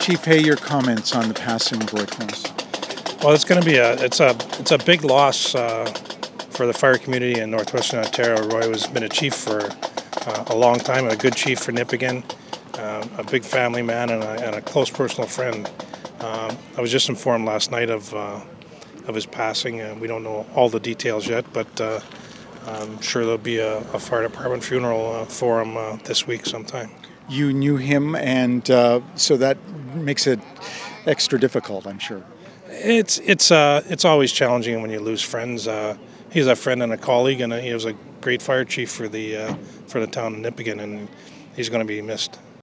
Chief Hay, your comments on the passing of Roy Close? Well, it's going to be it's a big loss for the fire community in Northwestern Ontario. Roy has been a chief for a long time, a good chief for Nipigon, a big family man, and a close personal friend. I was just informed last night of his passing. We don't know all the details yet, but I'm sure there'll be a fire department funeral for him this week sometime. You knew him, and so that makes it extra difficult, I'm sure. It's always challenging when you lose friends. He's a friend and a colleague, and he was a great fire chief for the town of Nipigon, and he's going to be missed.